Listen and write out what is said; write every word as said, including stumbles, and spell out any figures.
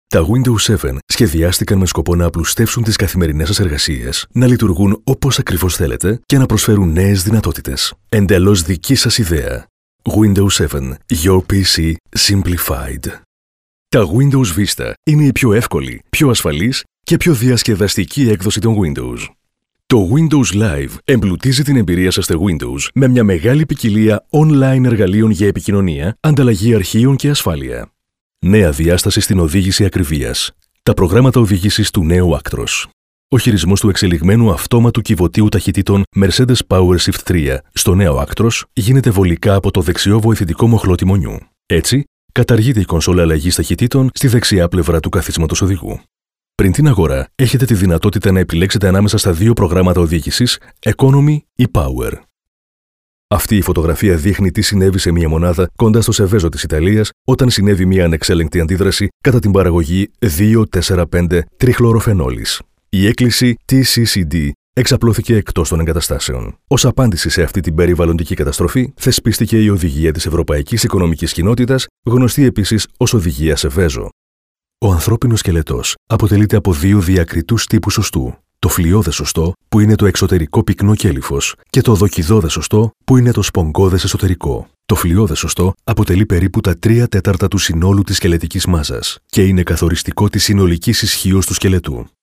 Τα Windows επτά σχεδιάστηκαν με σκοπό να απλουστεύσουν τις καθημερινές σας εργασίες, να λειτουργούν όπως ακριβώς θέλετε και να προσφέρουν νέες δυνατότητες. Εντελώς δική σας ιδέα. Windows επτά. Your πι σι Simplified. Τα Windows Vista είναι η πιο εύκολη, πιο ασφαλής και πιο διασκεδαστική έκδοση των Windows. Το Windows Live εμπλουτίζει την εμπειρία σας στο Windows με μια μεγάλη ποικιλία online εργαλείων για επικοινωνία, ανταλλαγή αρχείων και ασφάλεια. Νέα διάσταση στην οδήγηση ακριβίας. Τα προγράμματα οδήγησης του νέου Actros. Ο χειρισμός του εξελιγμένου αυτόματου κιβωτίου ταχυτήτων Mercedes PowerShift τρία στο νέο Actros γίνεται βολικά από το δεξιό βοηθητικό μοχλό τιμονιού. Έτσι, καταργείται η κονσόλα αλλαγής ταχυτήτων στη δεξιά πλευρά του καθίσματος οδηγού. Πριν την αγορά, έχετε τη δυνατότητα να επιλέξετε ανάμεσα στα δύο προγράμματα οδήγησης, Economy ή Power. Αυτή η φωτογραφία δείχνει τι συνέβη σε μια μονάδα κοντά στο Σεβέζο της Ιταλίας όταν συνέβη μια ανεξέλεγκτη αντίδραση κατά την παραγωγή δύο τέσσερα πέντε τριχλωροφενόλης. Η έκκληση τι σι σι ντι εξαπλώθηκε εκτός των εγκαταστάσεων. Ως απάντηση σε αυτή την περιβαλλοντική καταστροφή, θεσπίστηκε η Οδηγία της Ευρωπαϊκής Οικονομικής Κοινότητας, γνωστή επίσης ως Οδηγία Σεβέζο. Ο ανθρώπινος σκελετός αποτελείται από δύο διακριτούς τύπους οστού. Το φλοιώδες οστό, που είναι το εξωτερικό πυκνό κέλυφος, και το δοκιδώδες οστό, που είναι το σπονγκώδες εσωτερικό. Το φλοιώδες οστό αποτελεί περίπου τα τρία τέταρτα του συνόλου της σκελετικής μάζας και είναι καθοριστικό της συνολικής ισχύως του σκελετού.